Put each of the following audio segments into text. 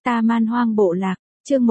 Ta Man Hoang Bộ Lạc, chương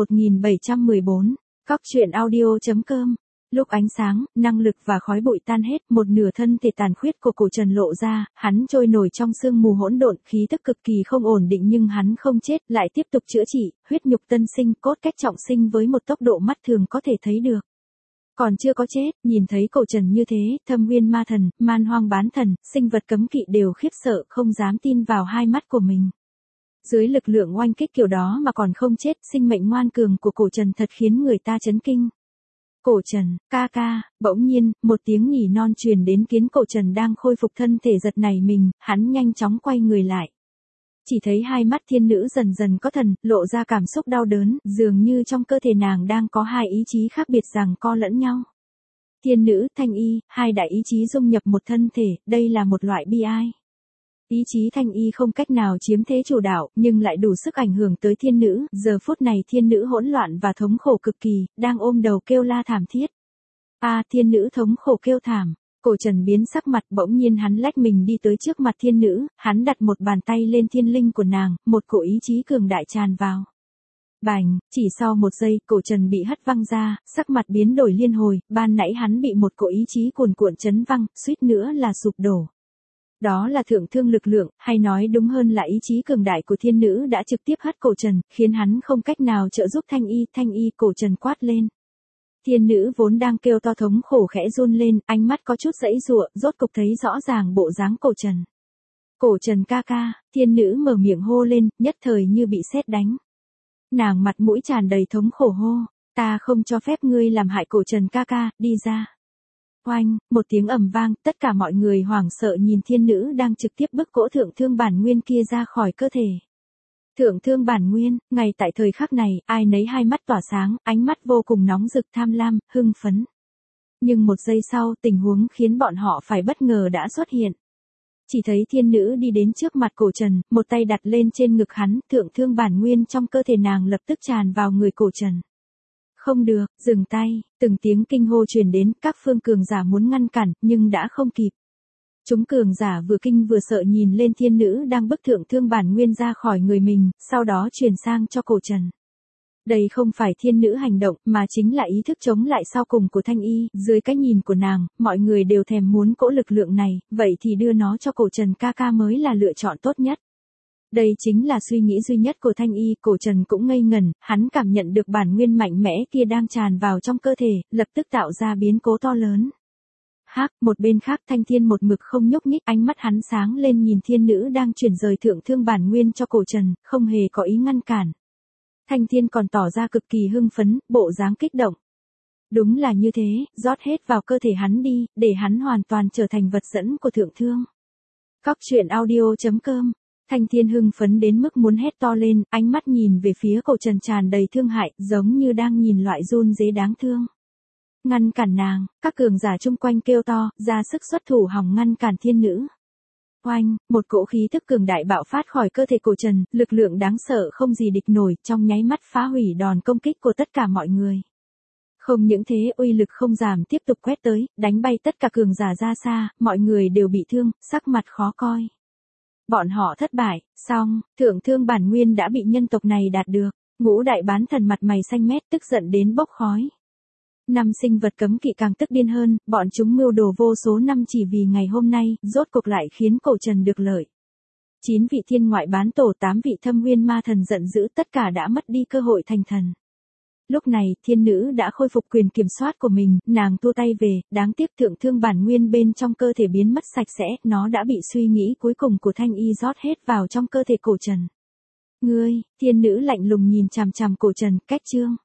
1714, Cóc truyện audio.com. Lúc ánh sáng, năng lực và khói bụi tan hết, một nửa thân thể tàn khuyết của cổ Trần lộ ra, hắn trôi nổi trong sương mù hỗn độn, khí tức cực kỳ không ổn định nhưng hắn không chết, lại tiếp tục chữa trị, huyết nhục tân sinh, cốt cách trọng sinh với một tốc độ mắt thường có thể thấy được. Còn chưa có chết, nhìn thấy cổ Trần như thế, Thâm Nguyên Ma Thần, Man Hoang Bán Thần, sinh vật cấm kỵ đều khiếp sợ, không dám tin vào hai mắt của mình. Dưới lực lượng oanh kích kiểu đó mà còn không chết, sinh mệnh ngoan cường của cổ Trần thật khiến người ta chấn kinh. Cổ Trần, ca ca, bỗng nhiên, một tiếng nhỉ non truyền đến khiến cổ Trần đang khôi phục thân thể giật nảy mình, hắn nhanh chóng quay người lại. Chỉ thấy hai mắt thiên nữ dần dần có thần, lộ ra cảm xúc đau đớn, dường như trong cơ thể nàng đang có hai ý chí khác biệt giằng co lẫn nhau. Thiên nữ, Thanh Y, hai đại ý chí dung nhập một thân thể, đây là một loại bi ai. Ý chí Thanh Y không cách nào chiếm thế chủ đạo, nhưng lại đủ sức ảnh hưởng tới thiên nữ, giờ phút này thiên nữ hỗn loạn và thống khổ cực kỳ, đang ôm đầu kêu la thảm thiết. Thiên nữ thống khổ kêu thảm. Cổ Trần biến sắc mặt, bỗng nhiên hắn lách mình đi tới trước mặt thiên nữ, hắn đặt một bàn tay lên thiên linh của nàng, một cổ ý chí cường đại tràn vào. Bành, chỉ sau một giây, cổ Trần bị hất văng ra, sắc mặt biến đổi liên hồi, ban nãy hắn bị một cổ ý chí cuồn cuộn chấn văng, suýt nữa là sụp đổ. Đó là thượng thương lực lượng, hay nói đúng hơn là ý chí cường đại của thiên nữ đã trực tiếp hất cổ Trần, khiến hắn không cách nào trợ giúp Thanh Y, cổ Trần quát lên. Thiên nữ vốn đang kêu to thống khổ khẽ run lên, ánh mắt có chút giãy giụa, rốt cục thấy rõ ràng bộ dáng cổ Trần. Cổ Trần ca ca, thiên nữ mở miệng hô lên, nhất thời như bị sét đánh. Nàng mặt mũi tràn đầy thống khổ hô, ta không cho phép ngươi làm hại cổ Trần ca ca, đi ra. Oanh, một tiếng ầm vang, tất cả mọi người hoảng sợ nhìn thiên nữ đang trực tiếp bức cỗ thượng thương bản nguyên kia ra khỏi cơ thể. Thượng thương bản nguyên, ngay tại thời khắc này, ai nấy hai mắt tỏa sáng, ánh mắt vô cùng nóng rực tham lam, hưng phấn. Nhưng một giây sau, tình huống khiến bọn họ phải bất ngờ đã xuất hiện. Chỉ thấy thiên nữ đi đến trước mặt cổ Trần, một tay đặt lên trên ngực hắn, thượng thương bản nguyên trong cơ thể nàng lập tức tràn vào người cổ Trần. Không được, dừng tay, từng tiếng kinh hô truyền đến, các phương cường giả muốn ngăn cản, nhưng đã không kịp. Chúng cường giả vừa kinh vừa sợ nhìn lên thiên nữ đang bức thượng thương bản nguyên ra khỏi người mình, sau đó truyền sang cho cổ Trần. Đây không phải thiên nữ hành động, mà chính là ý thức chống lại sau cùng của Thanh Y, dưới cái nhìn của nàng, mọi người đều thèm muốn cỗ lực lượng này, vậy thì đưa nó cho cổ Trần ca ca mới là lựa chọn tốt nhất. Đây chính là suy nghĩ duy nhất của Thanh Y, cổ Trần cũng ngây ngẩn, hắn cảm nhận được bản nguyên mạnh mẽ kia đang tràn vào trong cơ thể, lập tức tạo ra biến cố to lớn. Một bên khác Thanh Thiên một mực không nhúc nhích, ánh mắt hắn sáng lên nhìn thiên nữ đang chuyển rời thượng thương bản nguyên cho cổ Trần, không hề có ý ngăn cản. Thanh Thiên còn tỏ ra cực kỳ hưng phấn, bộ dáng kích động. Đúng là như thế, rót hết vào cơ thể hắn đi, để hắn hoàn toàn trở thành vật dẫn của thượng thương. Cóc truyện audio.com. Thanh Thiên hưng phấn đến mức muốn hét to lên, ánh mắt nhìn về phía cổ Trần tràn đầy thương hại, giống như đang nhìn loại run dế đáng thương. Ngăn cản nàng, các cường giả chung quanh kêu to, ra sức xuất thủ hòng ngăn cản thiên nữ. Oanh, một cỗ khí tức cường đại bạo phát khỏi cơ thể cổ Trần, lực lượng đáng sợ không gì địch nổi, trong nháy mắt phá hủy đòn công kích của tất cả mọi người. Không những thế, uy lực không giảm tiếp tục quét tới, đánh bay tất cả cường giả ra xa, mọi người đều bị thương, sắc mặt khó coi. Bọn họ thất bại, xong, thượng thương bản nguyên đã bị nhân tộc này đạt được, ngũ đại bán thần mặt mày xanh mét tức giận đến bốc khói. 5 sinh vật cấm kỵ càng tức điên hơn, bọn chúng mưu đồ vô số năm chỉ vì ngày hôm nay, rốt cuộc lại khiến cổ Trần được lợi. 9 vị thiên ngoại bán tổ, 8 vị Thâm Nguyên ma thần giận dữ, tất cả đã mất đi cơ hội thành thần. Lúc này, thiên nữ đã khôi phục quyền kiểm soát của mình, nàng thua tay về, đáng tiếc thượng thương bản nguyên bên trong cơ thể biến mất sạch sẽ, nó đã bị suy nghĩ cuối cùng của Thanh Y rót hết vào trong cơ thể cổ Trần. Ngươi, thiên nữ lạnh lùng nhìn chằm chằm cổ Trần, cách chương.